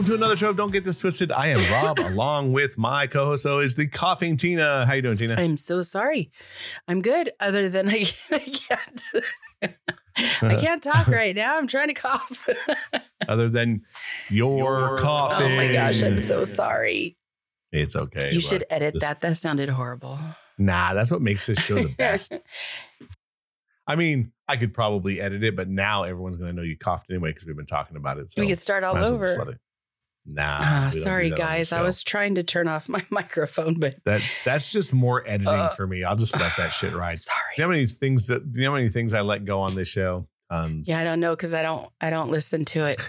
Welcome to another show of Don't Get This Twisted. I am Rob, along with my co-host always, the coughing Tina. How you doing, Tina? I'm so sorry. I'm good. Other than I can't. I can't talk right now. I'm trying to cough. Other than your coughing. Oh my gosh, I'm so sorry. It's okay. You should edit that. That sounded horrible. Nah, that's what makes this show the best. I mean, I could probably edit it, but now everyone's going to know you coughed anyway because we've been talking about it. So we could start all over. Nah. Sorry, guys. I was trying to turn off my microphone, but that's just more editing for me. I'll just let that shit ride. Sorry. You know how many things I let go on this show? Tons. Yeah, I don't know because I don't listen to it.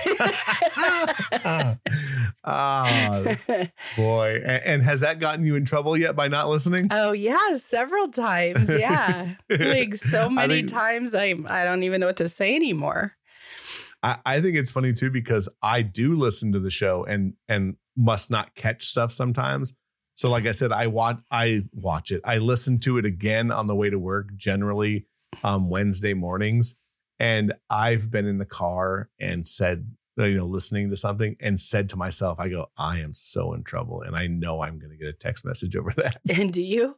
Boy. And has that gotten you in trouble yet by not listening? Oh yeah, several times. Yeah. Like so many times I don't even know what to say anymore. I think it's funny too, because I do listen to the show and must not catch stuff sometimes. So like I said, I watch it. I listen to it again on the way to work, generally Wednesday mornings. And I've been in the car and said, listening to something and said to myself, I go, I am so in trouble. And I know I'm going to get a text message over that. And do you?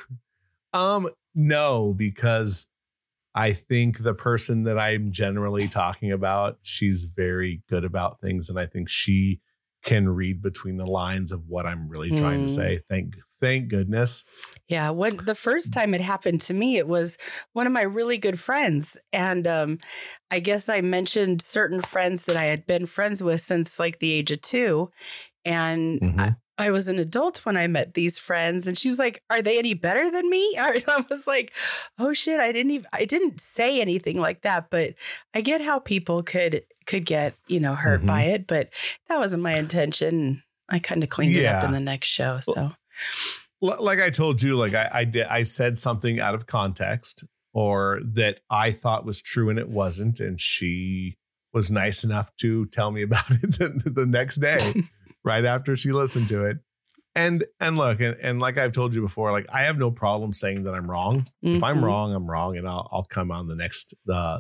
No, because I think the person that I'm generally talking about, she's very good about things. And I think she can read between the lines of what I'm really trying to say. Thank goodness. Yeah. When the first time it happened to me, it was one of my really good friends. And I guess I mentioned certain friends that I had been friends with since like the age of 2. And I was an adult when I met these friends, and she was like, "Are they any better than me?" I was like, "Oh shit, I didn't say anything like that, but I get how people could get, hurt by it, but that wasn't my intention. I kind of cleaned it up in the next show." So like I told you, like I said something out of context or that I thought was true and it wasn't. And she was nice enough to tell me about it the next day. Right after she listened to it. And look, and like I've told you before, like I have no problem saying that I'm wrong. If I'm wrong, I'm wrong. And I'll come on the next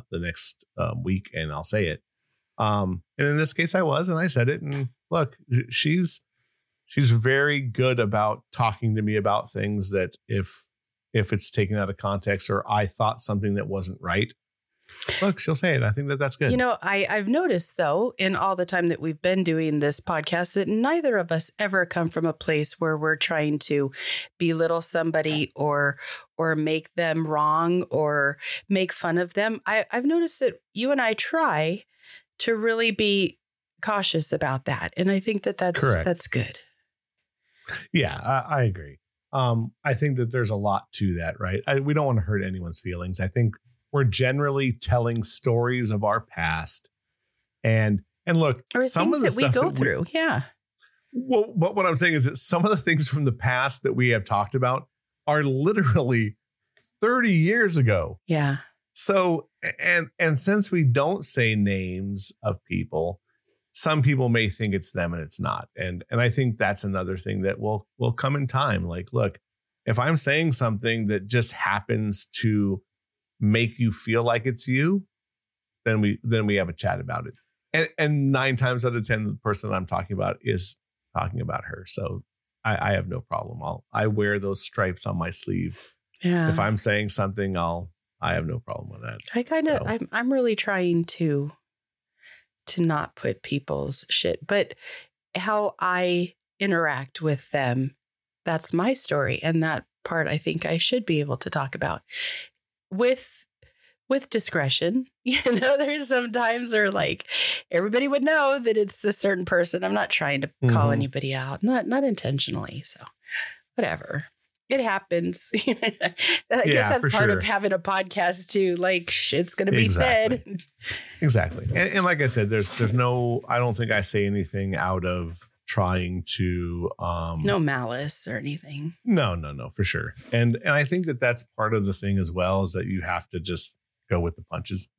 week and I'll say it. And in this case I was, and I said it. And look, she's very good about talking to me about things that if it's taken out of context or I thought something that wasn't right, look, she'll say it. I think that's good. I've noticed, though, in all the time that we've been doing this podcast, that neither of us ever come from a place where we're trying to belittle somebody or make them wrong or make fun of them. I've noticed that you and I try to really be cautious about that. And I think that's good. Yeah, I agree. I think that there's a lot to that, right? We don't want to hurt anyone's feelings. I think we're generally telling stories of our past, and look, or some of the that stuff we go through. Yeah. Well, but what I'm saying is that some of the things from the past that we have talked about are literally 30 years ago. Yeah. So, and since we don't say names of people, some people may think it's them and it's not. And I think that's another thing that will come in time. Like, look, if I'm saying something that just happens to make you feel like it's you, then we have a chat about it. And 9 times out of 10, the person that I'm talking about is talking about her. So I have no problem. I wear those stripes on my sleeve. Yeah. If I'm saying something, I have no problem with that. I'm really trying to not put people's shit, but how I interact with them, that's my story. And that part I think I should be able to talk about with discretion. There's some times where like everybody would know that it's a certain person. I'm not trying to call anybody out, not intentionally. So whatever. It happens. I guess that's part of having a podcast too. Like shit's going to be said. Exactly. And like I said, there's no, I don't think I say anything out of trying to no malice or anything. No, for sure. And I think that's part of the thing as well, is that you have to just go with the punches.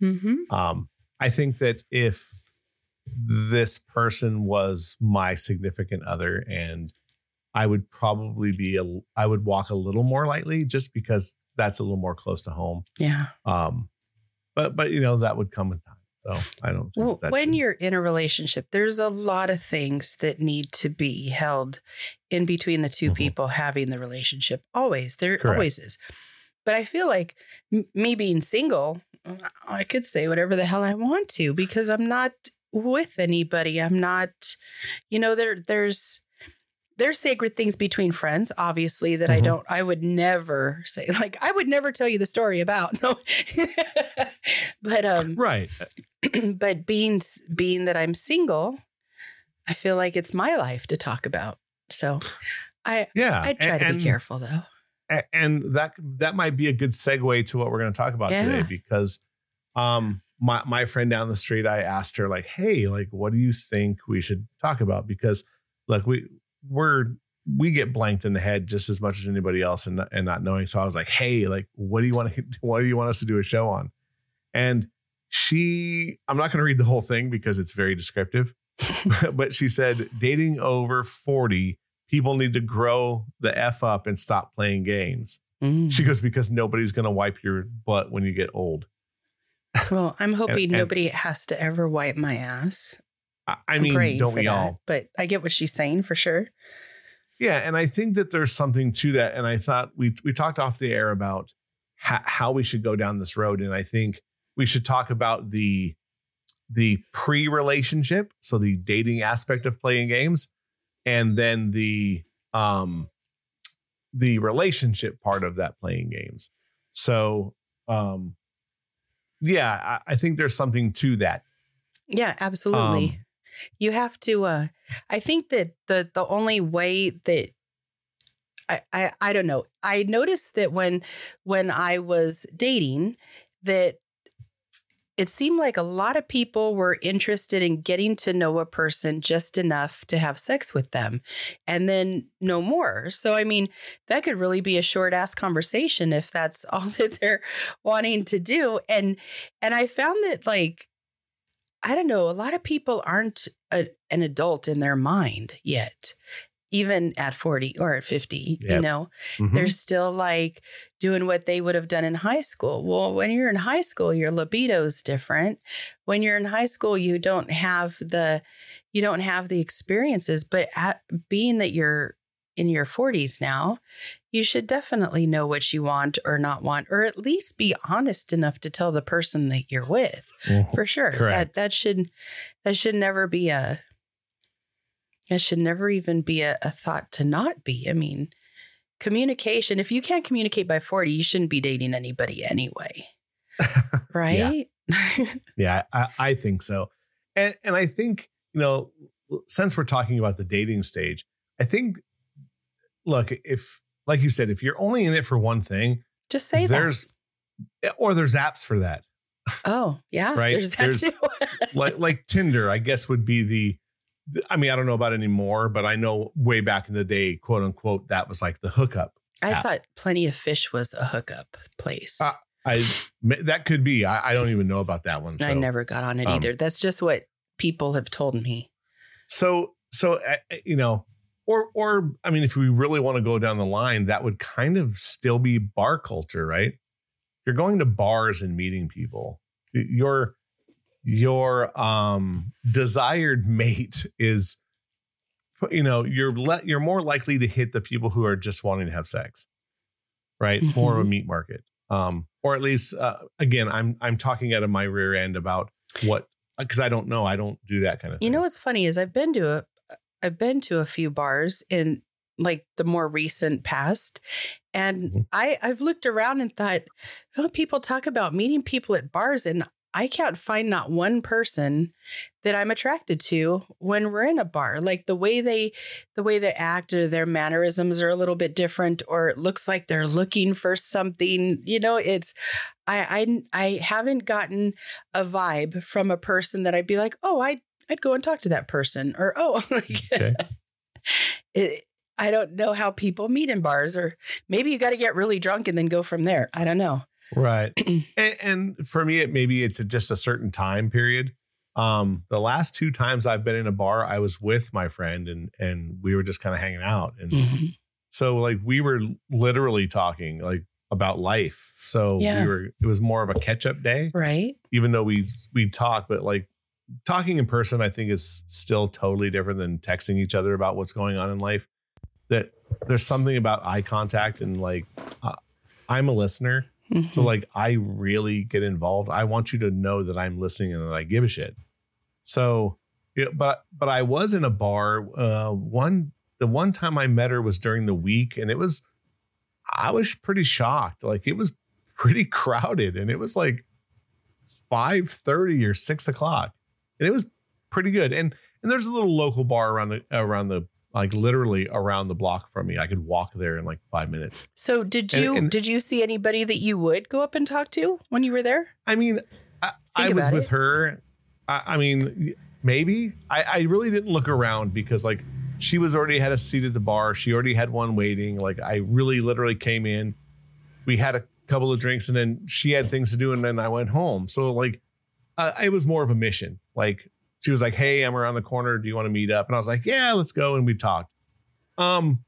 I think that if this person was my significant other, and I would probably I would walk a little more lightly just because that's a little more close to home. Yeah. But that would come with time. So I don't think Well, that when should- you're in a relationship, there's a lot of things that need to be held in between the 2 Mhm. people having the relationship. Always. There Correct. always is. But I feel like me being single, I could say whatever the hell I want to because I'm not with anybody. I'm not, there's sacred things between friends, obviously, that Mhm. I would never say, like, I would never tell you the story about. No. But, Right. but being that I'm single, I feel like it's my life to talk about. So Yeah. I try to be careful though. And that might be a good segue to what we're going to talk about today, Yeah. because my friend down the street, I asked her, like, hey, like, what do you think we should talk about? Because like we get blanked in the head just as much as anybody else and not knowing. So I was like, hey, like, what do you want us to do a show on? And I'm not going to read the whole thing because it's very descriptive, but she said, dating over 40, people need to grow the F up and stop playing games. Mm. She goes, because nobody's going to wipe your butt when you get old. Well, I'm hoping And- nobody has to ever wipe my ass. I I'm mean, praying don't for we that, all? But I get what she's saying for sure. Yeah. And I think that there's something to that. And I thought we talked off the air about how we should go down this road. And I think we should talk about the pre-relationship. So the dating aspect of playing games, and then the relationship part of that playing games. So, yeah, I think there's something to that. Yeah, absolutely. You have to, I think that the only way that I don't know. I noticed that when I was dating that it seemed like a lot of people were interested in getting to know a person just enough to have sex with them and then no more. So, I mean, that could really be a short ass conversation if that's all that they're wanting to do. And I found that, like, I don't know, a lot of people aren't an adult in their mind yet. Even at 40 or at 50, Yep. Mhm. they're still like doing what they would have done in high school. Well, when you're in high school, your libido is different. When you're in high school, you don't have the experiences, but being that you're in your 40s now, you should definitely know what you want or not want, or at least be honest enough to tell the person that you're with. Mhm. For sure. Correct. That should never be it should never even be a thought to not be. I mean, communication, if you can't communicate by 40, you shouldn't be dating anybody anyway. Right? Yeah, I think so. And I think, since we're talking about the dating stage, I think, look, if, like you said, if you're only in it for one thing, Just say there's apps for that. Oh, yeah. Right? There's that There's- too. like Tinder, I guess, would be I mean, I don't know about anymore, but I know way back in the day, quote unquote, that was like the hookup. I app. thought Plenty of Fish was a hookup place. That could be. I don't even know about that one. So. I never got on it either. That's just what people have told me. So or I mean, if we really want to go down the line, that would kind of still be bar culture, right? You're going to bars and meeting people. Your desired mate is, you're more likely to hit the people who are just wanting to have sex, right? Mhm. More of a meat market, or at least again, I'm talking out of my rear end about what, because I don't know, I don't do that kind of thing. You know what's funny is I've been to a few bars in like the more recent past, and Mhm. I've looked around and thought, oh, people talk about meeting people at bars, and I can't find not one person that I'm attracted to when we're in a bar. Like the way they act or their mannerisms are a little bit different, or it looks like they're looking for something. It's I haven't gotten a vibe from a person that I'd be like, oh, I'd go and talk to that person, or Okay. I don't know how people meet in bars, or maybe you got to get really drunk and then go from there. I don't know. Right. and for me, it's just a certain time period. The last 2 times I've been in a bar, I was with my friend and we were just kind of hanging out. And Mhm. so like we were literally talking, like about life. So it was more of a catch up day, right? Even though we talk, but like talking in person, I think is still totally different than texting each other about what's going on in life. That there's something about eye contact and like, I'm a listener. Mm-hmm. So like, I really get involved. I want you to know that I'm listening and that I give a shit. So, yeah, but I was in a bar. The one time I met her was during the week, and I was pretty shocked. Like it was pretty crowded, and it was like 5:30 or 6 o'clock, and it was pretty good. And there's a little local bar around the like literally around the block from me. I could walk there in like 5 minutes. So did you see anybody that you would go up and talk to when you were there? I mean, I was with her. I mean, maybe I really didn't look around because like she was already had a seat at the bar. She already had one waiting. Like I really literally came in. We had a couple of drinks and then she had things to do. And then I went home. So like it was more of a mission. Like she was like, hey, I'm around the corner. Do you want to meet up? And I was like, yeah, let's go. And we talked. And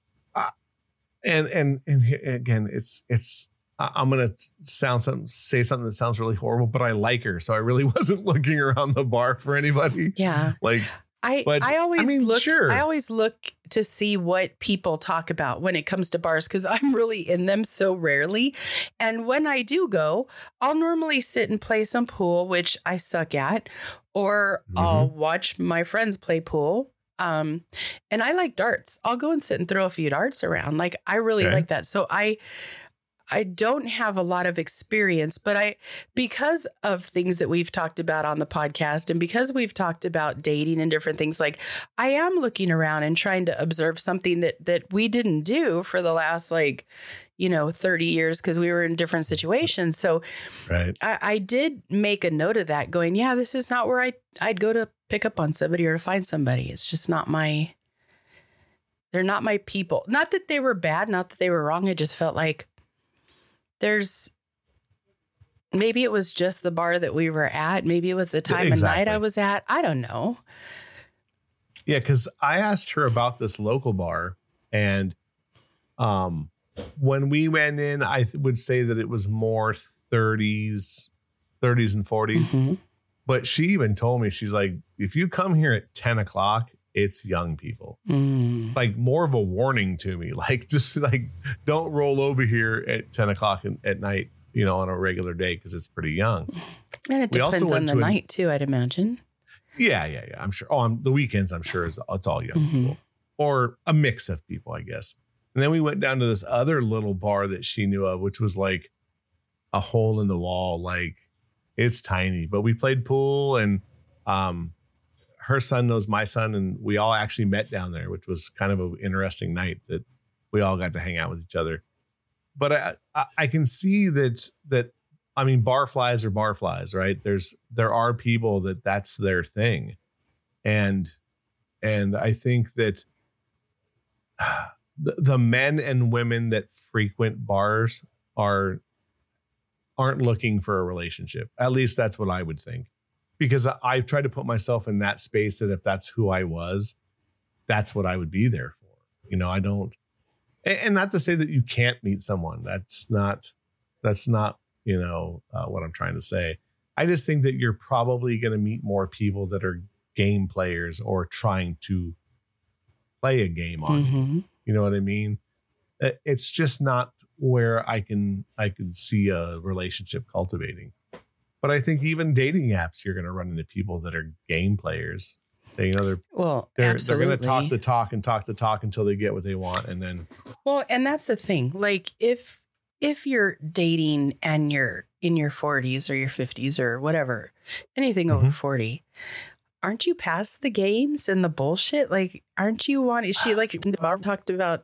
again, it's I'm going to say something that sounds really horrible, but I like her. So I really wasn't looking around the bar for anybody. Yeah. Like, I always look to see what people talk about when it comes to bars, because I'm really in them so rarely. And when I do go, I'll normally sit and play some pool, which I suck at, or I'll watch my friends play pool. And I like darts. I'll go and sit and throw a few darts around. Like I really like that. So I don't have a lot of experience, but because of things that we've talked about on the podcast and because we've talked about dating and different things, like I am looking around and trying to observe something that we didn't do for the last 30 years because we were in different situations. So I did make a note of that going, yeah, this is not where I'd go to pick up on somebody or to find somebody. It's just they're not my people. Not that they were bad, not that they were wrong. I just felt like maybe it was just the bar that we were at. Maybe it was the time of night I was at. I don't know. Yeah, because I asked her about this local bar, and when we went in, I would say that it was more 30s and 40s. Mm-hmm. But she even told me, she's like, if you come here at 10 o'clock, it's young people. Like more of a warning to me, like just like don't roll over here at 10 o'clock at night, on a regular day, because it's pretty young. And it depends on the night too, I'd imagine. Yeah. I'm sure. On the weekends, I'm sure it's all young people, or a mix of people, I guess. And then we went down to this other little bar that she knew of, which was like a hole in the wall. Like it's tiny, but we played pool, and her son knows my son, and we all actually met down there, which was kind of an interesting night that we all got to hang out with each other. But I can see that I mean, barflies are barflies, right? There are people that's their thing, and I think that the men and women that frequent bars aren't looking for a relationship. At least that's what I would think. Because I've tried to put myself in that space, that if that's who I was, that's what I would be there for. I don't, and not to say that you can't meet someone. That's not, what I'm trying to say. I just think that you're probably going to meet more people that are game players or trying to play a game on you. You know what I mean? It's just not where I can see a relationship cultivating. But I think even dating apps, you're going to run into people that are game players. They're going to talk the talk until they get what they want, and then. Well, and that's the thing. Like if you're dating and you're in your 40s or your 50s or whatever, anything over 40, aren't you past the games and the bullshit? Like, aren't you wanting? She talked about,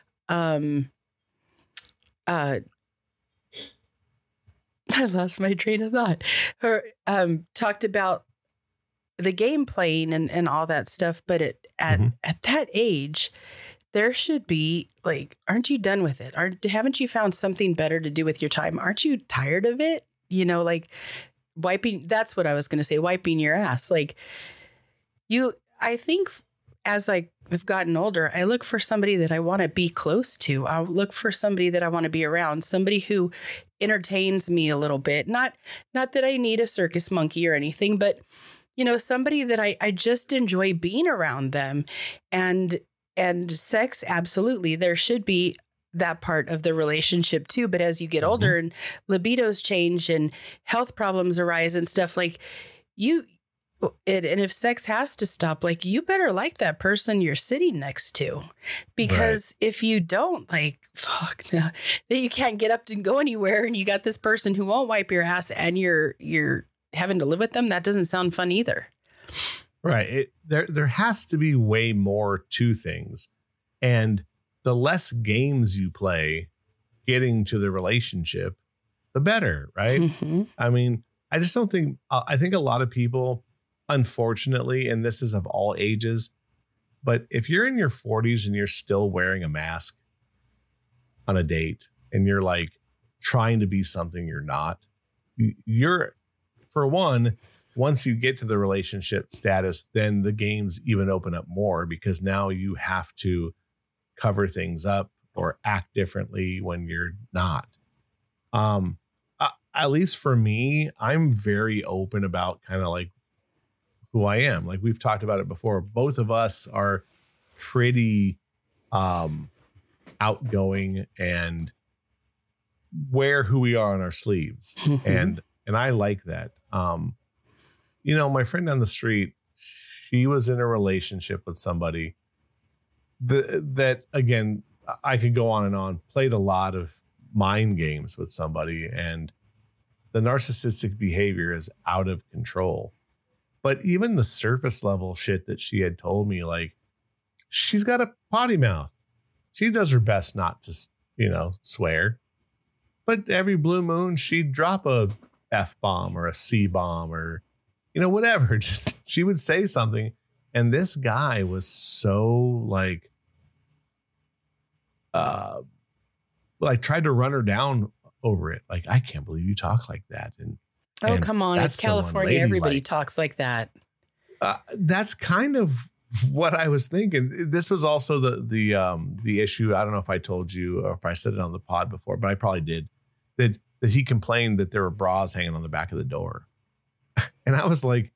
I lost my train of thought. Her talked about the game playing and all that stuff. But at that age, there should be like, aren't you done with it? Haven't you found something better to do with your time? Aren't you tired of it? Like wiping. That's what I was going to say. Wiping your ass. Like I think as I I've gotten older, I look for somebody that I want to be close to. I'll look for somebody that I want to be around, somebody who entertains me a little bit. Not that I need a circus monkey or anything, but somebody that I just enjoy being around them. And sex, absolutely. There should be that part of the relationship too. But as you get older and libidos change and health problems arise and stuff, like and if sex has to stop, like, you better like that person you're sitting next to, because if you don't, like, fuck, no, then you can't get up and go anywhere. And you got this person who won't wipe your ass and you're having to live with them. That doesn't sound fun either. Right. There has to be way more to things. And the less games you play getting to the relationship, the better. Right. Mm-hmm. I mean, I just don't think I think a lot of people, unfortunately, and this is of all ages, but if you're in your 40s and you're still wearing a mask on a date and you're like trying to be something you're not, you're, for one, once you get to the relationship status, then the games even open up more, because now you have to cover things up or act differently when you're not. At least for me, I'm very open about kind of like who I am. Like, we've talked about it before. Both of us are pretty outgoing and wear who we are on our sleeves. And I like that. My friend down the street, she was in a relationship with somebody that again, I could go on and on, played a lot of mind games with somebody, and the narcissistic behavior is out of control. But even the surface level shit that she had told me, like, she's got a potty mouth. She does her best not to, swear. But every blue moon, she'd drop a F-bomb or a C-bomb or, whatever. Just, she would say something. And this guy was so like tried to run her down over it. Like, I can't believe you talk like that. And come on. It's California. Everybody talks like that. That's kind of what I was thinking. This was also the issue. I don't know if I told you or if I said it on the pod before, but I probably did. That he complained that there were bras hanging on the back of the door. And I was like,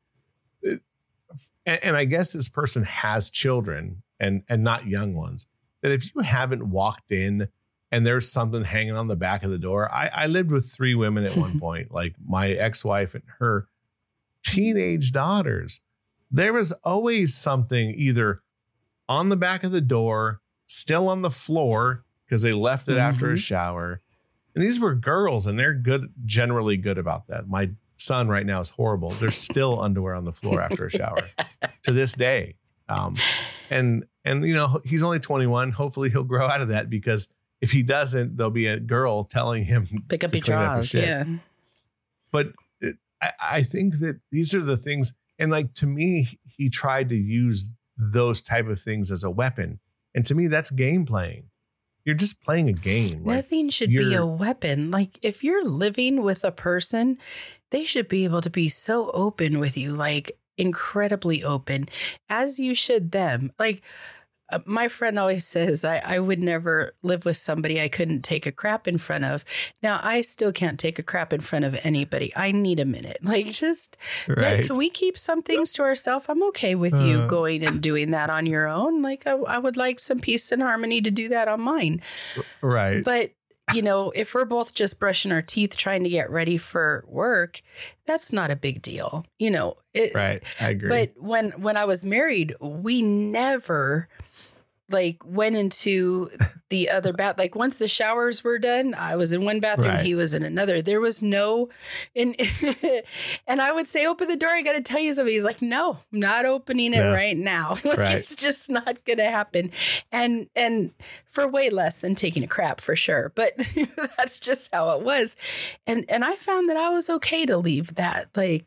and I guess this person has children and not young ones, that if you haven't walked in and there's something hanging on the back of the door. I lived with 3 women at one point, like my ex-wife and her teenage daughters. There was always something either on the back of the door, still on the floor, because they left it after a shower. And these were girls, and they're generally good about that. My son right now is horrible. There's still underwear on the floor after a shower to this day. And he's only 21. Hopefully he'll grow out of that, because if he doesn't, there'll be a girl telling him pick up your drawers. Yeah. But I think that these are the things. And like, to me, he tried to use those type of things as a weapon. And to me, that's game playing. You're just playing a game. Nothing should be a weapon. Like, if you're living with a person, they should be able to be so open with you, like incredibly open, as you should them. Like, my friend always says, I would never live with somebody I couldn't take a crap in front of. Now, I still can't take a crap in front of anybody. I need a minute. Like, just, can we keep some things to ourselves? I'm okay with you going and doing that on your own. Like, I would like some peace and harmony to do that on mine. Right. But, if we're both just brushing our teeth trying to get ready for work, that's not a big deal. Right. I agree. But when I was married, we never went into the other bath. Like, once the showers were done, I was in one bathroom, he was in another. There was no, and I would say, open the door. I got to tell you something. He's like, no, I'm not opening it right now. It's just not going to happen. And for way less than taking a crap, for sure. But that's just how it was. And I found that I was okay to leave that,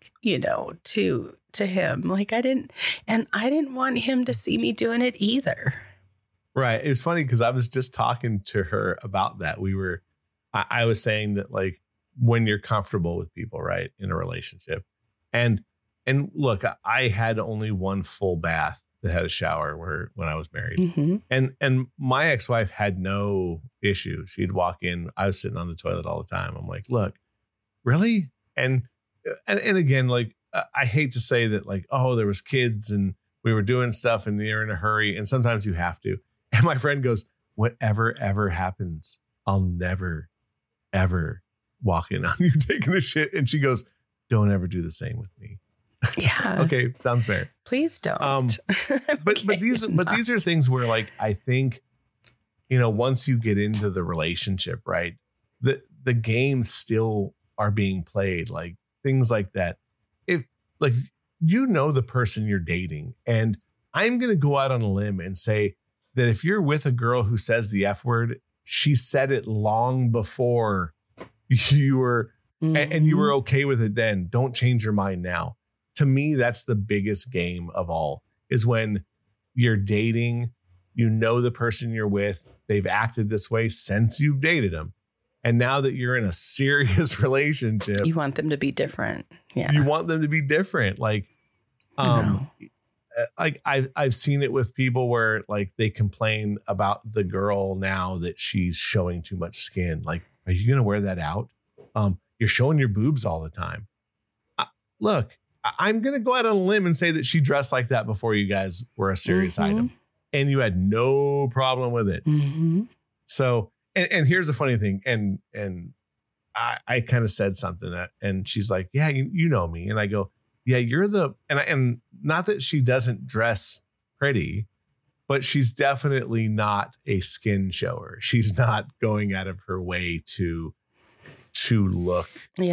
to him. Like, I didn't want him to see me doing it either. Right. It was funny because I was just talking to her about that. I was saying that, like, when you're comfortable with people, right, in a relationship, and look, I had only one full bath that had a shower when I was married. Mm-hmm. And my ex-wife had no issue. She'd walk in. I was sitting on the toilet all the time. I'm like, look, really? And again, like, I hate to say that, like, oh, there was kids and we were doing stuff and you're in a hurry. And sometimes you have to. And my friend goes, whatever ever happens, I'll never, ever walk in on you taking a shit. And she goes, don't ever do the same with me. Yeah. Okay. Sounds fair. Please don't. But these are things where, like, I think, you know, once you get into the relationship, right, the games still are being played, like things like that. If, like, you know, the person you're dating, and I'm going to go out on a limb and say that if you're with a girl who says the F word, she said it long before you were, and you were okay with it then. Don't change your mind now. To me, that's the biggest game of all, is when you're dating, you know, the person you're with, they've acted this way since you've dated them. And now that you're in a serious relationship, you want them to be different. Yeah. You want them to be different. Like, like I've seen it with people where, like, they complain about the girl now that she's showing too much skin. Like, are you going to wear that out? You're showing your boobs all the time. Look, I'm going to go out on a limb and say that she dressed like that before you guys were a serious item, and you had no problem with it. Mm-hmm. So, and here's the funny thing. And I kind of said something and she's like, yeah, you know me. And I go, yeah, you're and not that she doesn't dress pretty, but she's definitely not a skin shower. She's not going out of her way to look,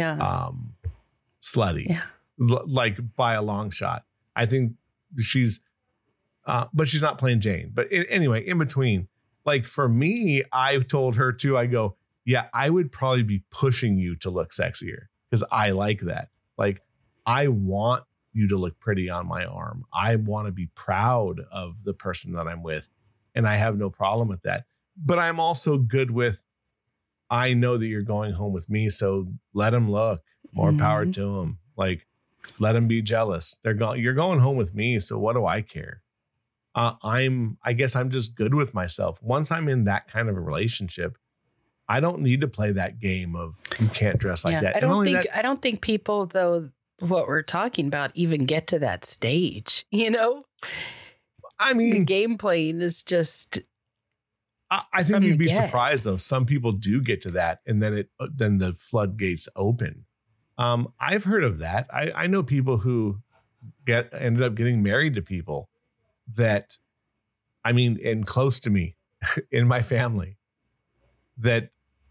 slutty, like, by a long shot. I think she's, but she's not plain Jane. But anyway, in between, like, for me, I told her too, I go, yeah, I would probably be pushing you to look sexier because I like that. Like, I want you to look pretty on my arm. I want to be proud of the person that I'm with. And I have no problem with that. But I'm also good with, I know that you're going home with me. So let them look. More power to them. Like, let them be jealous. You're going home with me. So what do I care? I guess I'm just good with myself. Once I'm in that kind of a relationship, I don't need to play that game of you can't dress like that. I don't think people, though, what we're talking about even get to that stage, you know? I mean, the game playing is just, I think you'd be surprised though. Some people do get to that, and then the floodgates open. I've heard of that. I know people who ended up getting married to people that, I mean, and close to me in my family, that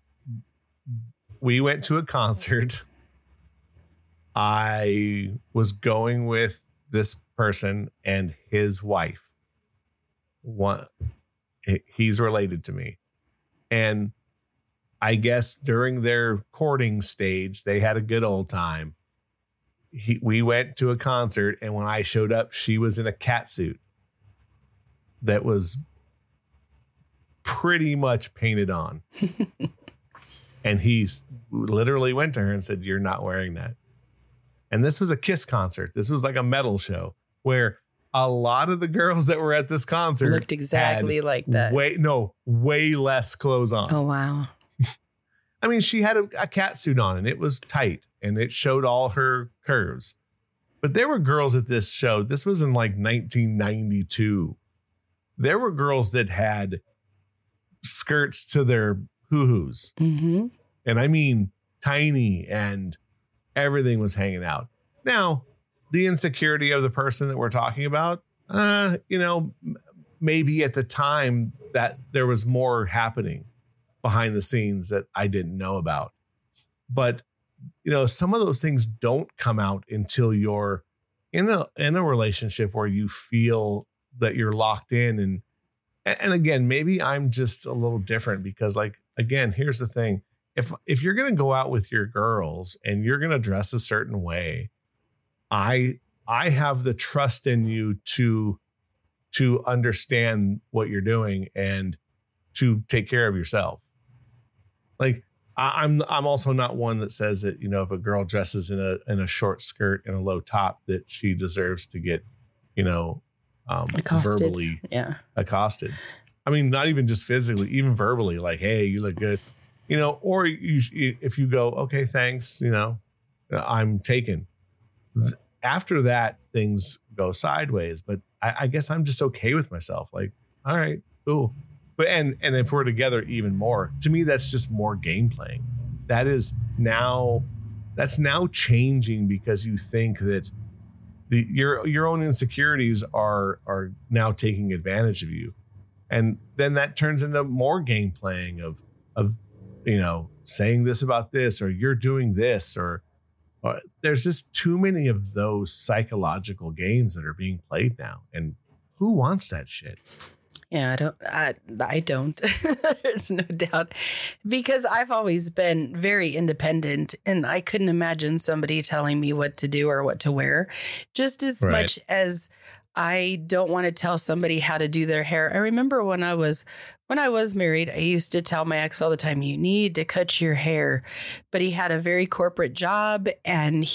we went to a concert. I was going with this person and his wife. He's related to me. And I guess during their courting stage, they had a good old time. We went to a concert, and when I showed up, she was in a cat suit that was pretty much painted on. And he literally went to her and said, "You're not wearing that." And this was a Kiss concert. This was like a metal show where a lot of the girls that were at this concert looked exactly like that. Way less clothes on. Oh, wow. I mean, she had a cat suit on and it was tight and it showed all her curves. But there were girls at this show. This was in like 1992. There were girls that had skirts to their hoo-hoos. Mm-hmm. And I mean, tiny, and everything was hanging out. Now, the insecurity of the person that we're talking about, maybe at the time that there was more happening behind the scenes that I didn't know about. But, some of those things don't come out until you're in a relationship where you feel that you're locked in. And again, maybe I'm just a little different because, like, again, here's the thing. If you're going to go out with your girls and you're going to dress a certain way, I have the trust in you to understand what you're doing and to take care of yourself. Like, I'm also not one that says that, if a girl dresses in a short skirt and a low top, that she deserves to get, Accosted. verbally Yeah. accosted. I mean, not even just physically, even verbally, like, hey, you look good, or if you go, okay, thanks, I'm taken. After that, things go sideways, but I guess I'm just okay with myself. Like, all right, cool. But and if we're together even more, to me, that's just more game playing. That's now changing because you think that your own insecurities are now taking advantage of you. And then that turns into more game playing of saying this about this, or you're doing this, or there's just too many of those psychological games that are being played now. And who wants that shit? Yeah, I don't. There's no doubt, because I've always been very independent, and I couldn't imagine somebody telling me what to do or what to wear, just as much as I don't want to tell somebody how to do their hair. I remember when I was married, I used to tell my ex all the time, you need to cut your hair. But he had a very corporate job, and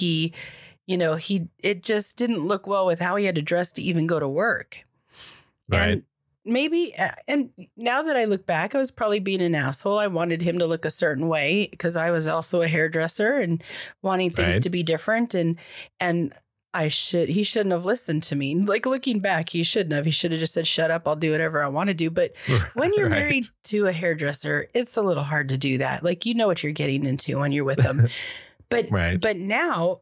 it just didn't look well with how he had to dress to even go to work. Right. And now that I look back, I was probably being an asshole. I wanted him to look a certain way because I was also a hairdresser and wanting things to be different. And he shouldn't have listened to me. Like, looking back, he shouldn't have. He should have just said, shut up, I'll do whatever I want to do. But when you're married to a hairdresser, it's a little hard to do that. Like, you know what you're getting into when you're with them. But now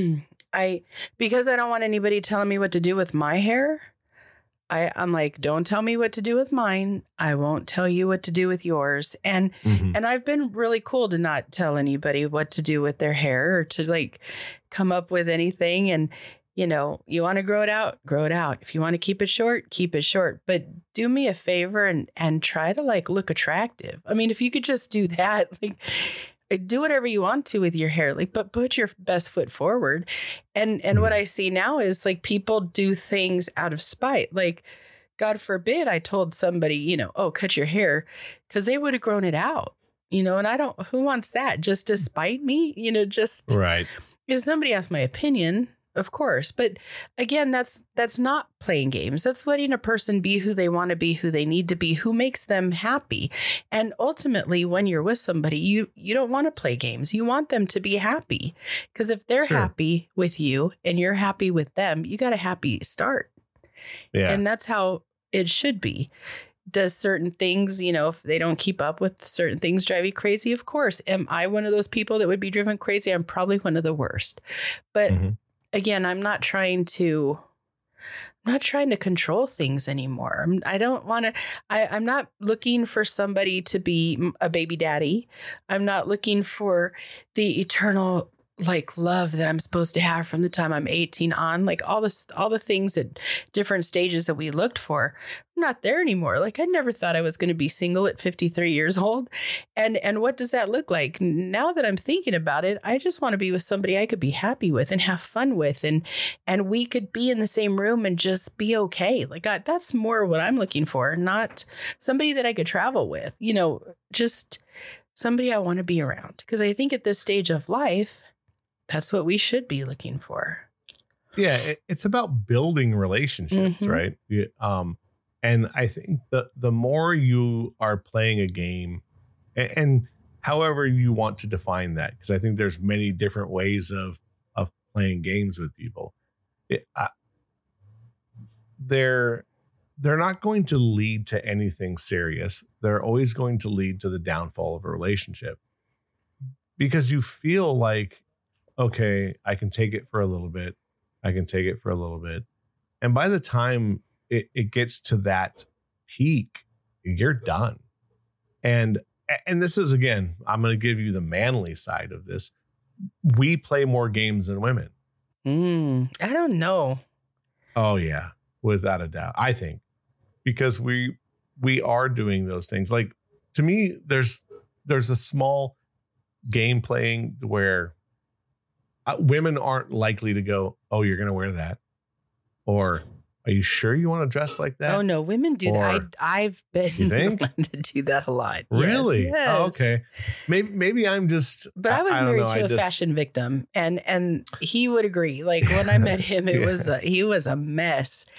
because I don't want anybody telling me what to do with my hair, I'm like, don't tell me what to do with mine. I won't tell you what to do with yours. And I've been really cool to not tell anybody what to do with their hair, or to like come up with anything. And, you want to grow it out, grow it out. If you want to keep it short, but do me a favor and try to like look attractive. I mean, if you could just do that, like, do whatever you want to with your hair, like, but put your best foot forward. And what I see now is like people do things out of spite. Like, God forbid I told somebody, cut your hair, because they would have grown it out, and who wants that? Just to spite me, Right. If somebody asked my opinion, of course. But again, that's not playing games. That's letting a person be who they want to be, who they need to be, who makes them happy. And ultimately, when you're with somebody, you don't want to play games. You want them to be happy, because if they're happy with you and you're happy with them, you got a happy start. Yeah. And that's how it should be. Does certain things, if they don't keep up with certain things, drive you crazy? Of course. Am I one of those people that would be driven crazy? I'm probably one of the worst. But again, I'm not trying to control things anymore. I don't want to, I'm not looking for somebody to be a baby daddy. I'm not looking for the eternal like love that I'm supposed to have from the time I'm 18 on, like all the things at different stages that we looked for. I'm not there anymore. Like, I never thought I was going to be single at 53 years old. And what does that look like? Now that I'm thinking about it, I just want to be with somebody I could be happy with and have fun with. And we could be in the same room and just be okay. Like, that's more what I'm looking for, not somebody that I could travel with, just somebody I want to be around. Because I think at this stage of life, that's what we should be looking for. Yeah, it's about building relationships, right? And I think the more you are playing a game, and however you want to define that, because I think there's many different ways of playing games with people. They're not going to lead to anything serious. They're always going to lead to the downfall of a relationship, because you feel like, okay, I can take it for a little bit. And by the time it gets to that peak, you're done. And this is, again, I'm going to give you the manly side of this. We play more games than women. I don't know. Oh, yeah, without a doubt. I think because we are doing those things. Like, to me, there's a small game playing where women aren't likely to go, oh, you're going to wear that. Or, are you sure you want to dress like that? Oh, no, women do that. I've been known to do that a lot. Really? Yes. Oh, okay. Maybe I'm just. But I was married to a fashion victim, and he would agree. Like, when I met him, he was a mess.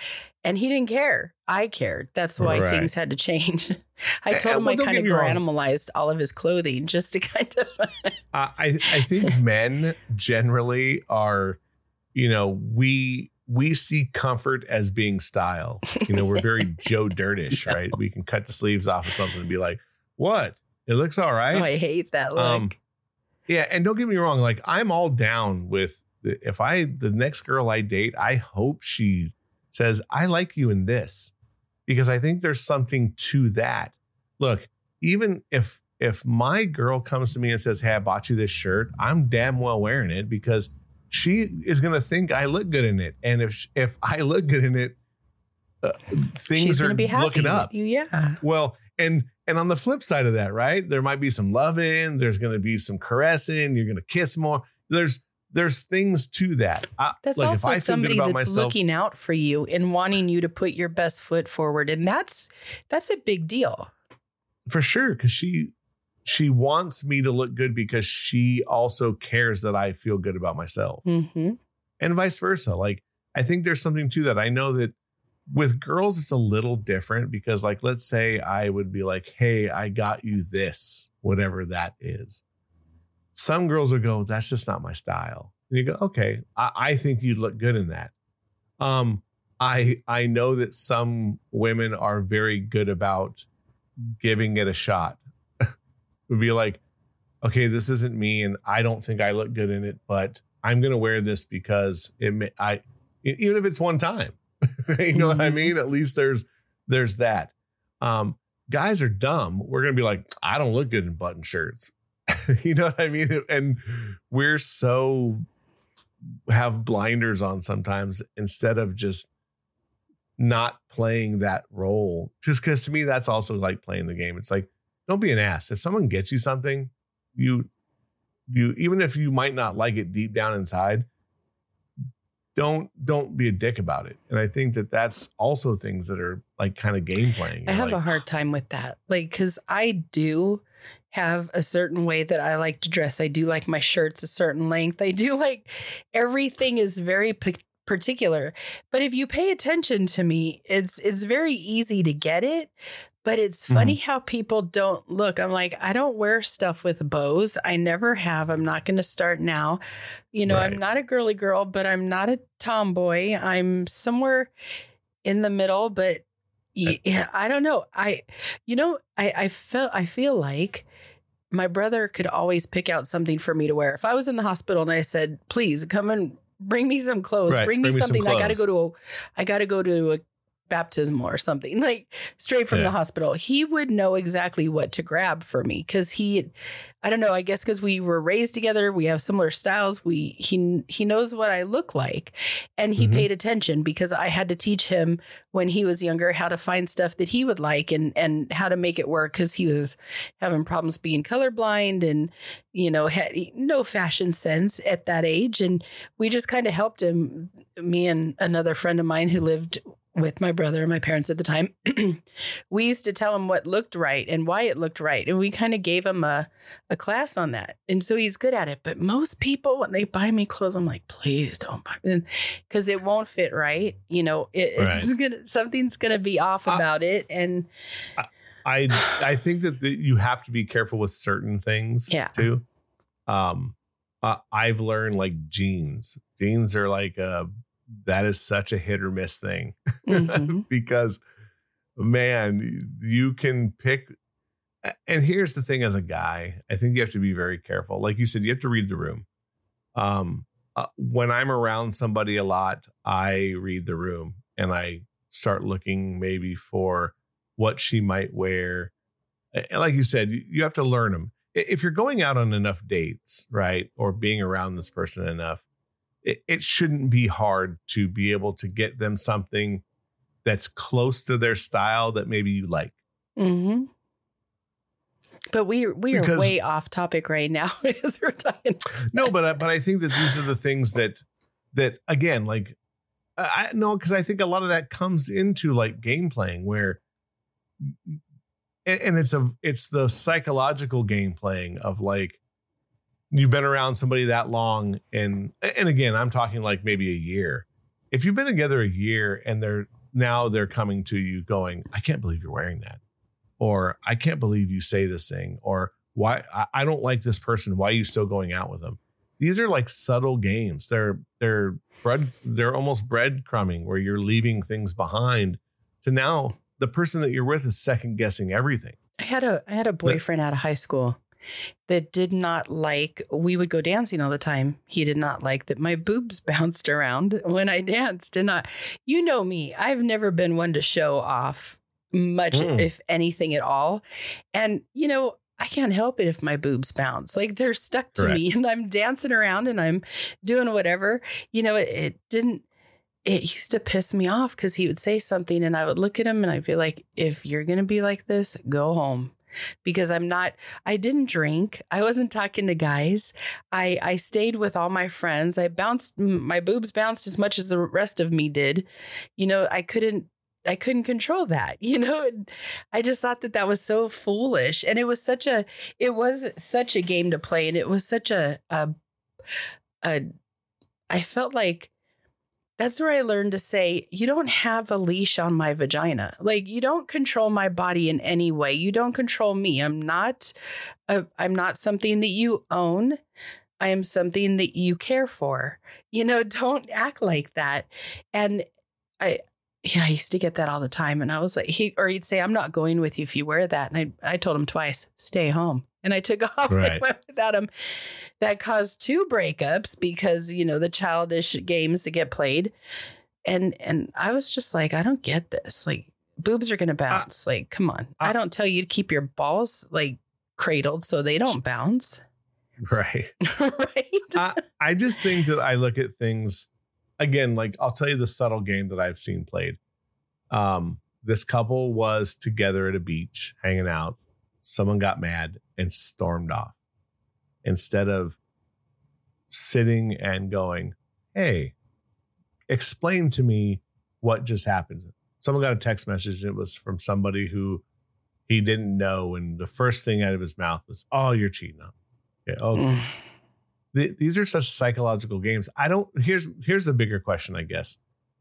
And he didn't care. I cared. That's why things had to change. I told him I kind of animalized all of his clothing just to kind of. I think men generally are, we see comfort as being style. We're very Joe Dirtish, right? We can cut the sleeves off of something and be like, what? It looks all right. Oh, I hate that look. Yeah. And don't get me wrong. Like, I'm all down with the next girl I date, I hope she says, I like you in this, because I think there's something to that. Look, even if my girl comes to me and says, hey, I bought you this shirt, I'm damn well wearing it because she is going to think I look good in it. And if I look good in it, things are looking up. Yeah. Well, and on the flip side of that, right, there might be some loving. There's going to be some caressing. You're going to kiss more. There's things to that. That's also somebody that's looking out for you and wanting you to put your best foot forward. And that's a big deal. For sure. Because she wants me to look good because she also cares that I feel good about myself. Mm-hmm. And vice versa. Like, I think there's something to that. I know that with girls, it's a little different because, like, let's say I would be like, hey, I got you this, whatever that is. Some girls will go, that's just not my style. And you go, okay, I think you'd look good in that. I know that some women are very good about giving it a shot. Would be like, okay, this isn't me, and I don't think I look good in it, but I'm going to wear this because even if it's one time, you know what I mean? At least there's that. Guys are dumb. We're going to be like, I don't look good in button shirts. You know what I mean? And we're have blinders on sometimes instead of just not playing that role. Just because to me, that's also like playing the game. It's like, don't be an ass. If someone gets you something, you even if you might not like it deep down inside, don't be a dick about it. And I think that that's also things that are like kind of game playing. I have a hard time with that. Like, because I do have a certain way that I like to dress. I do like my shirts a certain length. I do like everything is very particular. But if you pay attention to me, it's very easy to get it. But it's funny how people don't look. I'm like, I don't wear stuff with bows. I never have. I'm not going to start now. Right. I'm not a girly girl, but I'm not a tomboy. I'm somewhere in the middle, but yeah, I don't know. I feel like my brother could always pick out something for me to wear. If I was in the hospital and I said, please come and bring me some clothes, bring me something. I got to go to a baptismal or something, like straight from the hospital. He would know exactly what to grab for me because I don't know, I guess because we were raised together, we have similar styles. He knows what I look like, and he paid attention because I had to teach him when he was younger how to find stuff that he would like and how to make it work because he was having problems being colorblind and had no fashion sense at that age, and we just kind of helped him. Me and another friend of mine who lived with my brother and my parents at the time, we used to tell him what looked right and why it looked right. And we kind of gave him a class on that. And so he's good at it. But most people, when they buy me clothes, I'm like, please don't buy me, because it won't fit right. It's something's going to be off about it. And I think that you have to be careful with certain things too. I've learned like jeans are like that is such a hit or miss thing because, man, you can pick. And here's the thing, as a guy, I think you have to be very careful. Like you said, you have to read the room. When I'm around somebody a lot, I read the room and I start looking maybe for what she might wear. And like you said, you have to learn them. If you're going out on enough dates, right, or being around this person enough, it shouldn't be hard to be able to get them something that's close to their style that maybe you like. Mm-hmm. But we are way off topic right now as we're talking. No, but I think that these are the things that again, like I know, because I think a lot of that comes into like game playing where, and it's the psychological game playing of like, you've been around somebody that long. And again, I'm talking like maybe a year. If you've been together a year and now they're coming to you going, I can't believe you're wearing that. Or I can't believe you say this thing. Or why I don't like this person. Why are you still going out with them? These are like subtle games. They're almost breadcrumbing where you're leaving things behind to now the person that you're with is second guessing everything. I had a boyfriend out of high school that did not like, we would go dancing all the time. He did not like that my boobs bounced around when I danced. And you know me, I've never been one to show off much, if anything at all. And, you know, I can't help it if my boobs bounce. Like they're stuck to me and I'm dancing around and I'm doing whatever. You know, it used to piss me off because he would say something and I would look at him and I'd be like, if you're going to be like this, go home. Because I didn't drink. I wasn't talking to guys. I stayed with all my friends. My boobs bounced as much as the rest of me did. You know, I couldn't control that, you know, and I just thought that was so foolish. And it was such a game to play. And it was such I felt like that's where I learned to say, you don't have a leash on my vagina. Like you don't control my body in any way. You don't control me. I'm not something that you own. I am something that you care for. You know, don't act like that. And I used to get that all the time. And I was like, he'd say, I'm not going with you if you wear that. And I told him twice, stay home. And I took off and went without him. That caused 2 breakups because, you know, the childish games that get played. And I was just like, I don't get this. Like boobs are going to bounce. Like, come on. I don't tell you to keep your balls like cradled so they don't bounce. Right. Right. I just think that I look at things again, like I'll tell you the subtle game that I've seen played. This couple was together at a beach hanging out. Someone got mad and stormed off instead of sitting and going, hey, explain to me what just happened. Someone got a text message and it was from somebody who he didn't know. And the first thing out of his mouth was, oh, you're cheating on me. Yeah, okay. These are such psychological games. Here's the bigger question, I guess,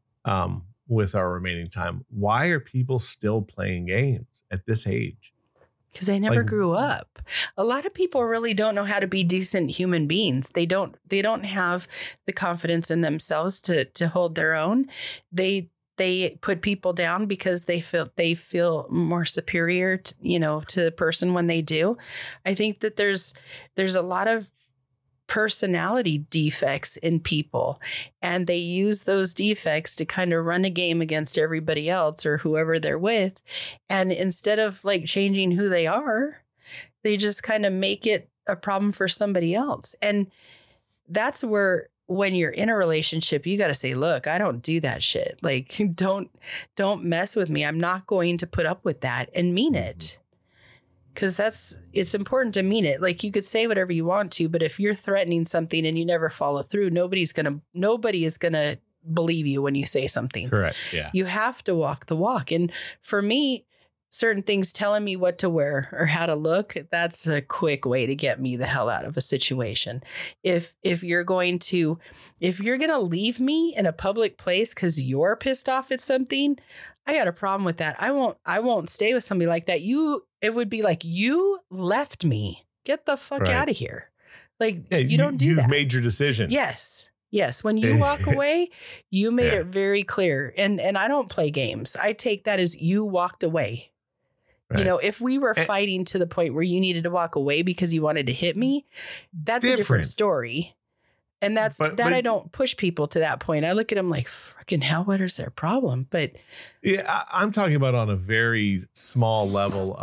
with our remaining time. Why are people still playing games at this age? Because they never grew up. A lot of people really don't know how to be decent human beings. They don't have the confidence in themselves to hold their own. They put people down because they feel more superior to the person when they do. I think that there's a lot of personality defects in people, and they use those defects to kind of run a game against everybody else or whoever they're with. And instead of like changing who they are, they just kind of make it a problem for somebody else. And that's where, when you're in a relationship, you got to say, look, I don't do that shit. Like, don't mess with me. I'm not going to put up with that, and mean it. Because it's important to mean it. Like, you could say whatever you want to, but if you're threatening something and you never follow through, nobody is going to believe you when you say something. Correct. Yeah. You have to walk the walk. And for me, certain things telling me what to wear or how to look, that's a quick way to get me the hell out of a situation. If you're going to leave me in a public place because you're pissed off at something, I got a problem with that. I won't stay with somebody like that. It would be like, you left me. Get the fuck out of here. Like, yeah, you don't do that. You've made your decision. Yes. When you walk away, you made it very clear. And I don't play games. I take that as you walked away. Right. You know, if we were fighting to the point where you needed to walk away because you wanted to hit me, that's a different story. And but I don't push people to that point. I look at them like, freaking hell, what is their problem? But yeah, I'm talking about on a very small level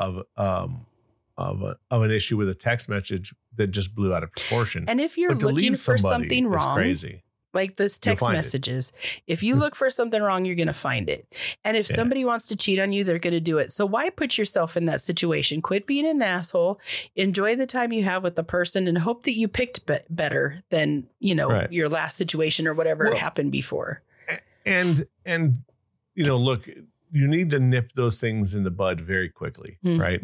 of an issue with a text message that just blew out of proportion. And if you're looking for something wrong, crazy. Like this text messages, if you look for something wrong, you're going to find it. And if somebody wants to cheat on you, they're going to do it. So why put yourself in that situation? Quit being an asshole. Enjoy the time you have with the person and hope that you picked better than, your last situation or whatever happened before. And, look, you need to nip those things in the bud very quickly. Mm-hmm. Right.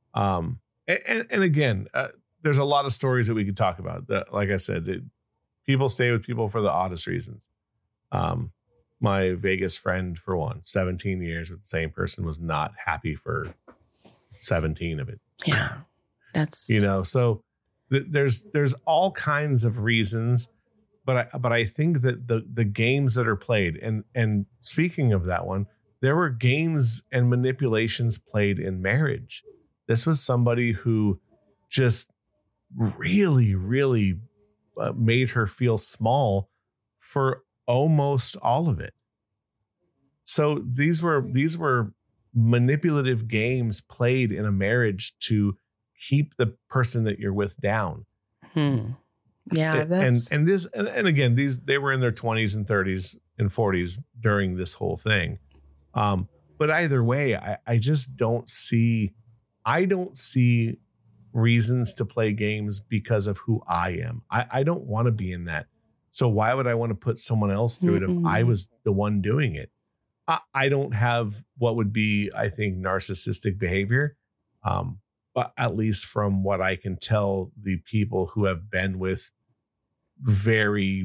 And again, there's a lot of stories that we could talk about that, like I said, people stay with people for the oddest reasons. my Vegas friend, for one, 17 years with the same person, was not happy for 17 of it. Yeah. That's, so there's all kinds of reasons, but I think that the games that are played, and speaking of that one, there were games and manipulations played in marriage. This was somebody who just really, really made her feel small for almost all of it. So these were manipulative games played in a marriage to keep the person that you're with down. Yeah, and again, they were in their 20s and 30s and 40s during this whole thing. But either way, I just don't see reasons to play games because of who I am. I don't want to be in that. So why would I want to put someone else through it if I was the one doing it? I don't have what would be, I think, narcissistic behavior. But at least from what I can tell, the people who have been with very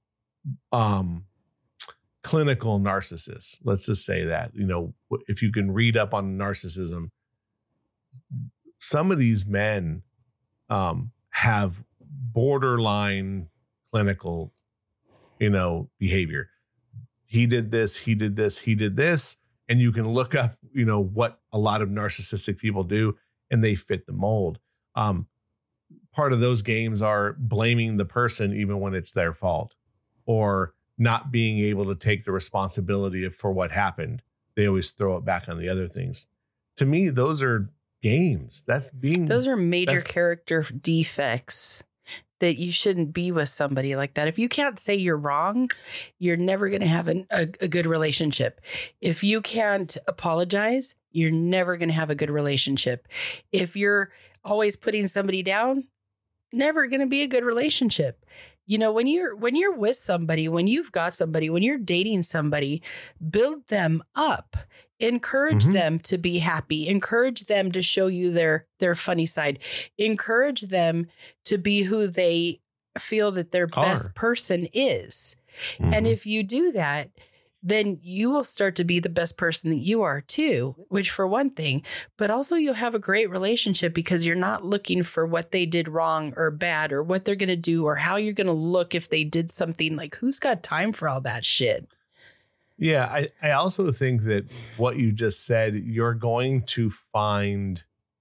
clinical narcissists, let's just say that, if you can read up on narcissism, some of these men have borderline clinical, behavior. He did this, he did this, he did this. And you can look up, what a lot of narcissistic people do, and they fit the mold. Part of those games are blaming the person even when it's their fault, or not being able to take the responsibility for what happened. They always throw it back on the other things. To me, those are games. Those are major character defects that you shouldn't be with somebody like that. If you can't say you're wrong, you're never going to have a good relationship. If you can't apologize, you're never going to have a good relationship. If you're always putting somebody down, never going to be a good relationship. When you're with somebody, when you've got somebody, when you're dating somebody, build them up. Encourage them to be happy. Encourage them to show you their funny side. Encourage them to be who they feel that their best person is. And if you do that, then you will start to be the best person that you are too, which for one thing, but also you'll have a great relationship because you're not looking for what they did wrong or bad or what they're going to do or how you're going to look if they did something. Like, who's got time for all that shit? Yeah, I also think that what you just said, you're going to find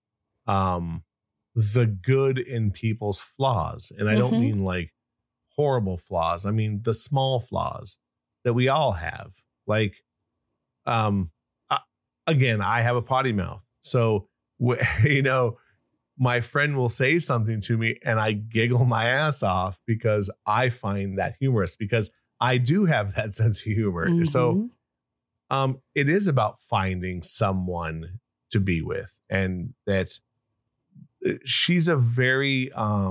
the good in people's flaws. And I don't mean like horrible flaws. I mean the small flaws that we all have. Like, again, I have a potty mouth. So, my friend will say something to me and I giggle my ass off because I find that humorous, because I do have that sense of humor. So it is about finding someone to be with, and that she's a very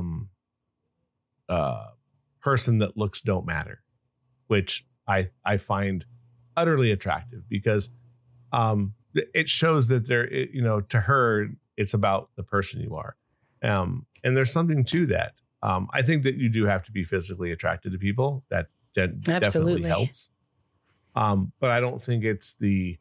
person that looks don't matter, which I find utterly attractive because it shows that to her, it's about the person you are. And there's something to that. I think that you do have to be physically attracted to people. That definitely helps. But I don't think it's the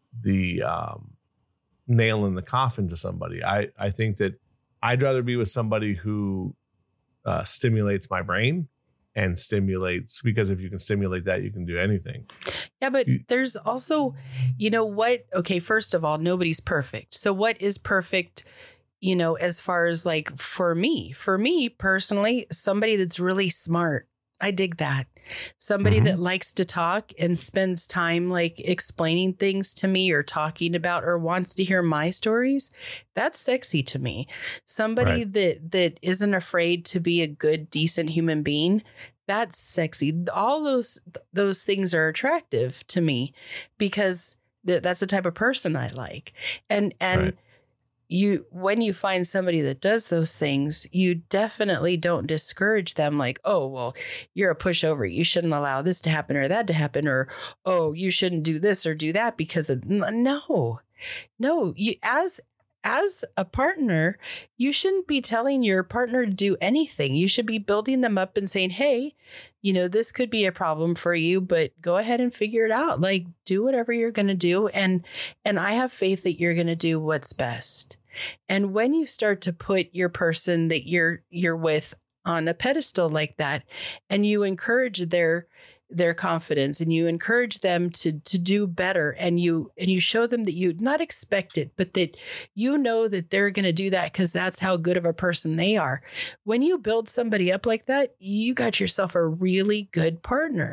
nail in the coffin to somebody. I think that I'd rather be with somebody who stimulates my brain and stimulates, because if you can stimulate that, you can do anything. Yeah, but there's also, okay, first of all, nobody's perfect. So what is perfect, as far as like for me personally, somebody that's really smart. I dig that. Somebody that likes to talk and spends time like explaining things to me or talking about or wants to hear my stories. That's sexy to me. Somebody that isn't afraid to be a good, decent human being. That's sexy. All those things are attractive to me because that's the type of person I like. And when you find somebody that does those things, you definitely don't discourage them like, oh, well, you're a pushover. You shouldn't allow this to happen or that to happen, or, oh, you shouldn't do this or do that because of no, you, as as a partner, you shouldn't be telling your partner to do anything. You should be building them up and saying, hey, this could be a problem for you, but go ahead and figure it out. Like, do whatever you're going to do. And I have faith that you're going to do what's best. And when you start to put your person that you're with on a pedestal like that, and you encourage their confidence, and you encourage them to do better, and you show them that you not expect it, but that that they're going to do that because that's how good of a person they are. When you build somebody up like that, you got yourself a really good partner.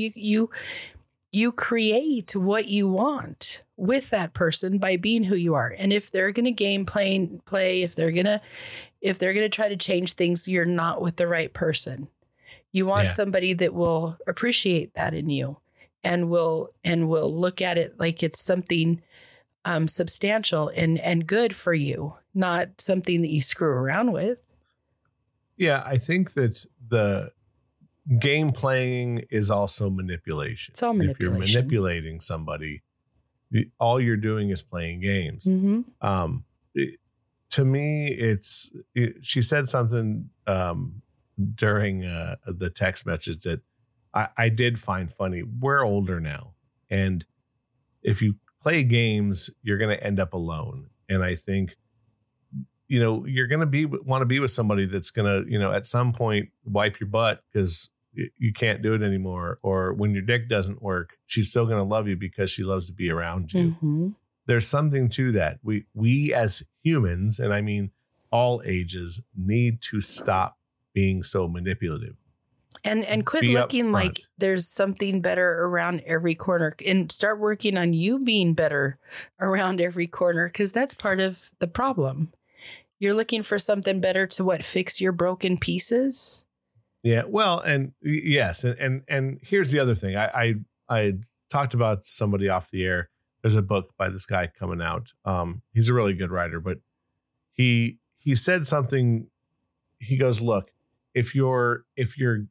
You create what you want with that person by being who you are. And if they're going to play, if they're going to try to change things, you're not with the right person. You want somebody that will appreciate that in you and will look at it like it's something substantial and good for you, not something that you screw around with. Yeah, I think that the game playing is also manipulation. It's all manipulation. If you're manipulating somebody, all you're doing is playing games. Mm-hmm. To me, she said something during the text message that I did find funny. We're older now, and if you play games, you're going to end up alone. And I think, you're going to want to be with somebody that's going to, at some point wipe your butt because you can't do it anymore. Or when your dick doesn't work, she's still going to love you because she loves to be around you. Mm-hmm. There's something to that. We as humans, and I mean all ages, need to stop being so manipulative. And quit looking like there's something better around every corner, and start working on you being better around every corner, because that's part of the problem. You're looking for something better to fix your broken pieces. Yeah, well, and yes, and here's the other thing. I talked about somebody off the air. There's a book by this guy coming out. He's a really good writer, but he said something. He goes, look, if you're going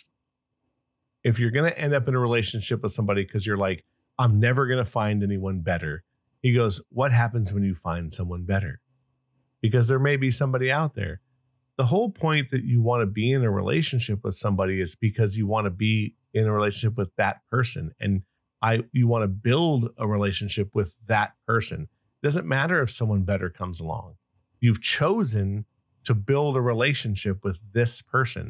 to end up in a relationship with somebody because you're like, I'm never going to find anyone better. He goes, what happens when you find someone better? Because there may be somebody out there. The whole point that you want to be in a relationship with somebody is because you want to be in a relationship with that person. And you want to build a relationship with that person. It doesn't matter if someone better comes along. You've chosen to build a relationship with this person.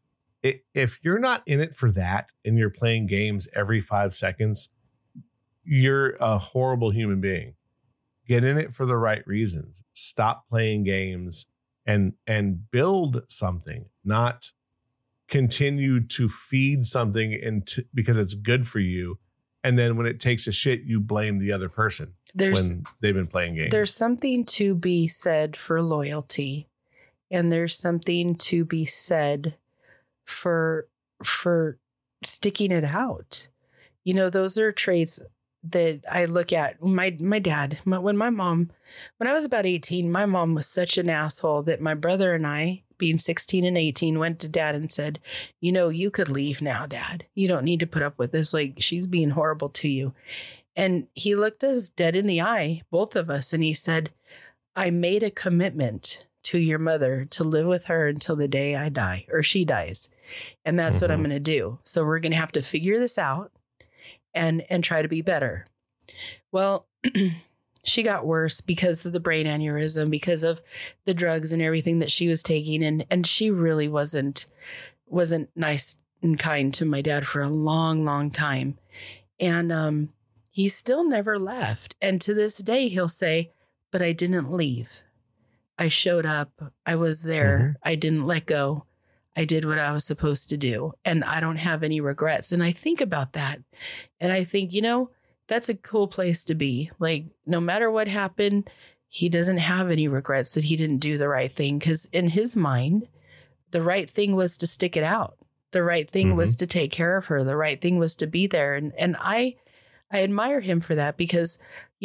If you're not in it for that and you're playing games every 5 seconds, you're a horrible human being. Get in it for the right reasons. Stop playing games and build something, not continue to feed something because it's good for you. And then when it takes a shit, you blame the other person when they've been playing games. There's something to be said for loyalty. And there's something to be said for sticking it out. Those are traits that I look at. My dad, when I was about 18, my mom was such an asshole that my brother and I, being 16 and 18, went to dad and said, you could leave now, Dad. You don't need to put up with this. Like, she's being horrible to you. And he looked us dead in the eye, both of us. And he said, I made a commitment to your mother to live with her until the day I die or she dies. And that's what I'm going to do. So we're going to have to figure this out and try to be better. Well, she got worse because of the brain aneurysm, because of the drugs and everything that she was taking. And she really wasn't nice and kind to my dad for a long, long time. And he still never left. And to this day, he'll say, but I didn't leave. I showed up. I was there. Mm-hmm. I didn't let go. I did what I was supposed to do. And I don't have any regrets. And I think about that. And I think, that's a cool place to be. Like, no matter what happened, he doesn't have any regrets that he didn't do the right thing. Because in his mind, the right thing was to stick it out. The right thing was to take care of her. The right thing was to be there. And I admire him for that because,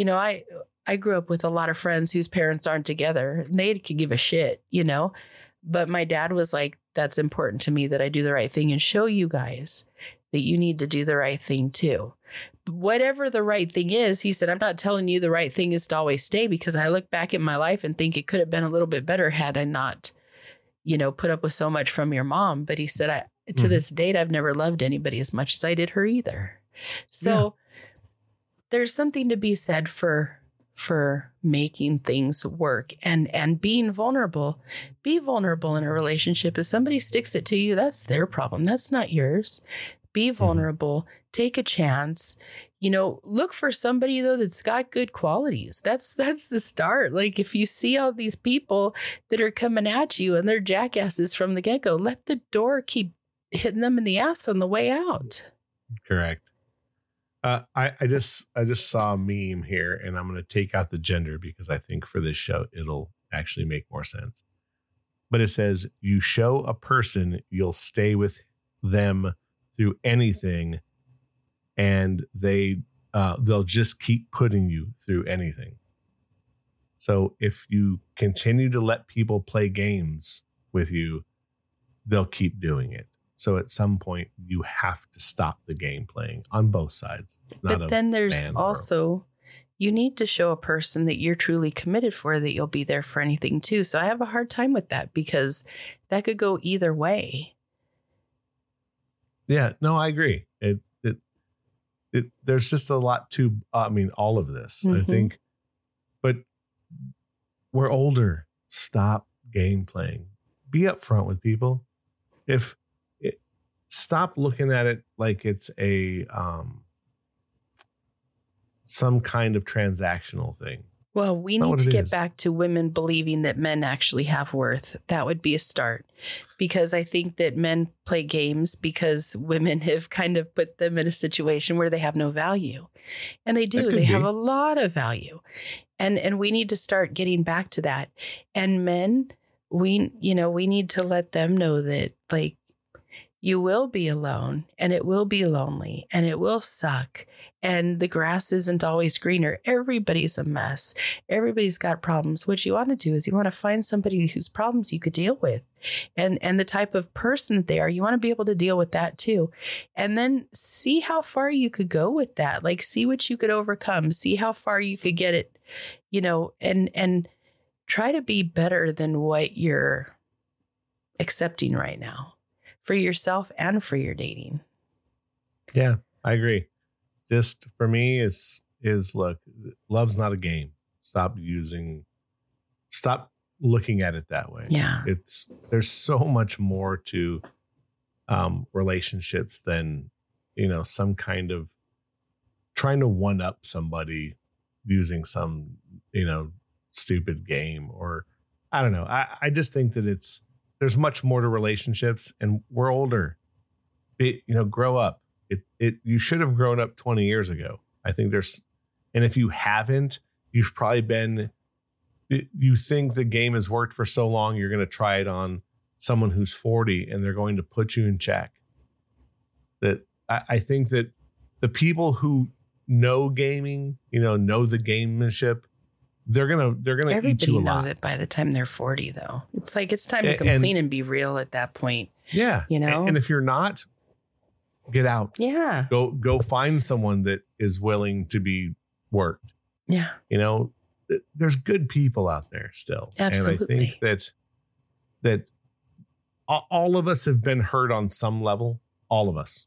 I grew up with a lot of friends whose parents aren't together. And they could give a shit, But my dad was like, that's important to me that I do the right thing and show you guys that you need to do the right thing too. whatever the right thing is, he said, I'm not telling you the right thing is to always stay, because I look back at my life and think it could have been a little bit better had I not, put up with so much from your mom. But he said, to this date, I've never loved anybody as much as I did her either. So there's something to be said for making things work and being vulnerable. Be vulnerable in a relationship. If somebody sticks it to you, that's their problem. That's not yours. Be vulnerable. Take a chance. Look for somebody though that's got good qualities. That's the start. Like if you see all these people that are coming at you and they're jackasses from the get-go, let the door keep hitting them in the ass on the way out. Correct. I just saw a meme here, and I'm going to take out the gender because I think for this show it'll actually make more sense. But it says, you show a person you'll stay with them through anything, and they'll just keep putting you through anything. So if you continue to let people play games with you, they'll keep doing it. So at some point you have to stop the game playing on both sides. But then there's also, you need to show a person that you're truly committed for, that you'll be there for anything too. So I have a hard time with that, because that could go either way. Yeah, no, I agree. There's just a lot to, all of this, I think, but we're older. Stop game playing. Be upfront with people. Stop looking at it like it's a some kind of transactional thing. Well, we need to get back to women believing that men actually have worth. That would be a start, because I think that men play games because women have kind of put them in a situation where they have no value. And they do. They have a lot of value. And we need to start getting back to that. And men, we need to let them know that, like, you will be alone, and it will be lonely, and it will suck, and the grass isn't always greener. Everybody's a mess. Everybody's got problems. What you want to do is you want to find somebody whose problems you could deal with, and the type of person that they are. You want to be able to deal with that too. And then see how far you could go with that. Like, see what you could overcome. See how far you could get it, and try to be better than what you're accepting right now, for yourself and for your dating. Yeah, I agree. Just for me is look, love's not a game. Stop looking at it that way. Yeah. There's so much more to relationships than, some kind of trying to one up somebody using some, stupid game, or I don't know. I just think that there's much more to relationships, and we're older. Grow up. You should have grown up 20 years ago. I think and if you haven't, you've probably you think the game has worked for so long, you're going to try it on someone who's 40 and they're going to put you in check. That I think that the people who know gaming, know the gamemanship, they're gonna eat you a lot. Everybody knows it by the time they're 40, though. It's like it's time to come clean and be real at that point. Yeah, And if you're not, get out. Yeah, go find someone that is willing to be worked. Yeah, there's good people out there still. Absolutely. And I think that all of us have been hurt on some level. All of us,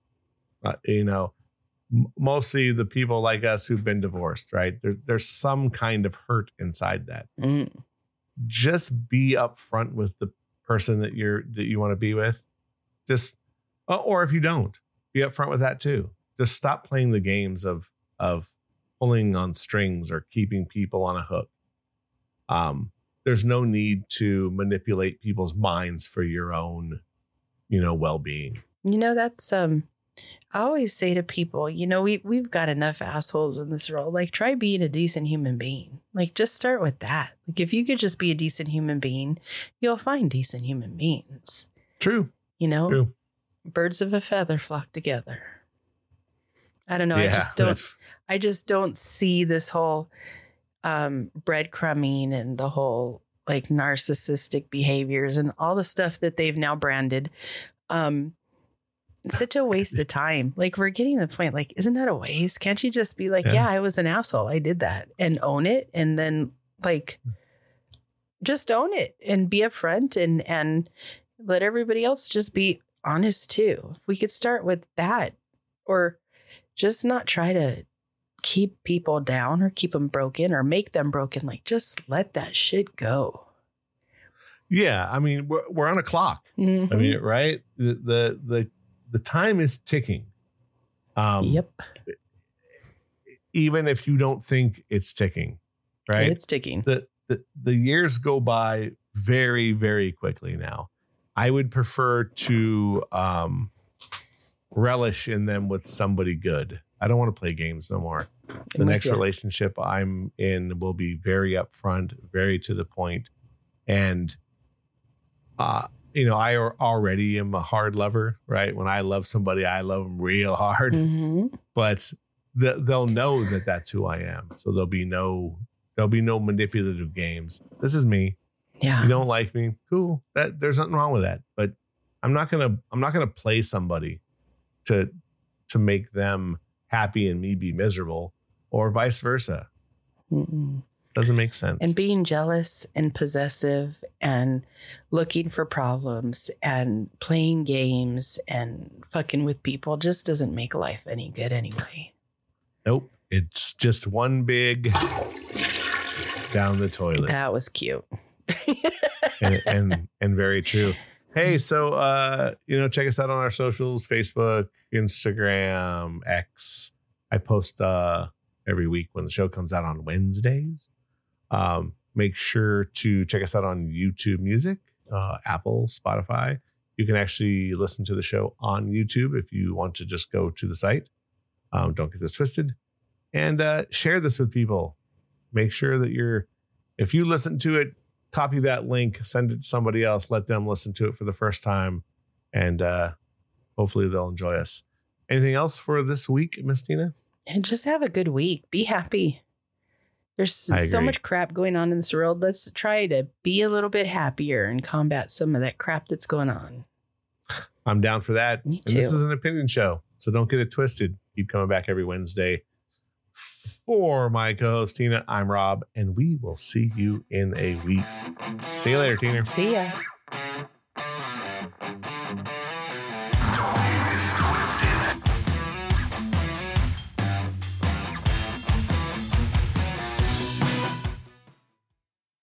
mostly the people like us who've been divorced, right? There's some kind of hurt inside that. Just be upfront with the person that you want to be with. Just, or if you don't, be upfront with that too. Just stop playing the games of pulling on strings or keeping people on a hook. There's no need to manipulate people's minds for your own, well-being. That's I always say to people, we've got enough assholes in this world. Like, try being a decent human being. Like, just start with that. Like, if you could just be a decent human being, you'll find decent human beings. True. True. Birds of a feather flock together. I don't know. Yeah, I just don't see this whole breadcrumbing and the whole like narcissistic behaviors and all the stuff that they've now branded. It's such a waste of time. Like, we're getting to the point, like, isn't that a waste? Can't you just be like, yeah, I was an asshole. I did that, and own it. And then like, just own it and be upfront and let everybody else just be honest too. If we could start with that, or just not try to keep people down or keep them broken or make them broken. Like, just let that shit go. Yeah. I mean, we're on a clock. Mm-hmm. I mean, right. The time is ticking. Yep. Even if you don't think it's ticking, right? It's ticking. The years go by very, very quickly now. I would prefer to relish in them with somebody good. I don't want to play games no more. The next relationship I'm in will be very upfront, very to the point. And, I already am a hard lover, right? When I love somebody, I love them real hard. Mm-hmm. But they'll know that that's who I am. So there'll be no manipulative games. This is me. Yeah. You don't like me, cool. There's nothing wrong with that. But I'm not gonna play somebody to make them happy and me be miserable, or vice versa. Mm-mm. Doesn't make sense. And being jealous and possessive and looking for problems and playing games and fucking with people just doesn't make life any good anyway. Nope. It's just one big down the toilet. That was cute. and very true. Hey, so check us out on our socials: Facebook, Instagram, X. I post every week when the show comes out on Wednesdays. Make sure to check us out on YouTube Music, Apple, Spotify. You can actually listen to the show on YouTube if you want to just go to the site. Don't get this twisted. And share this with people. Make sure that if you listen to it, copy that link, send it to somebody else, let them listen to it for the first time, and hopefully they'll enjoy us. Anything else for this week, Miss Tina? And just have a good week. Be happy. There's so much crap going on in this world. Let's try to be a little bit happier and combat some of that crap that's going on. I'm down for that. Me too. And this is an opinion show, so don't get it twisted. Keep coming back every Wednesday. For my co-host Tina, I'm Rob, and we will see you in a week. See you later, Tina. See ya.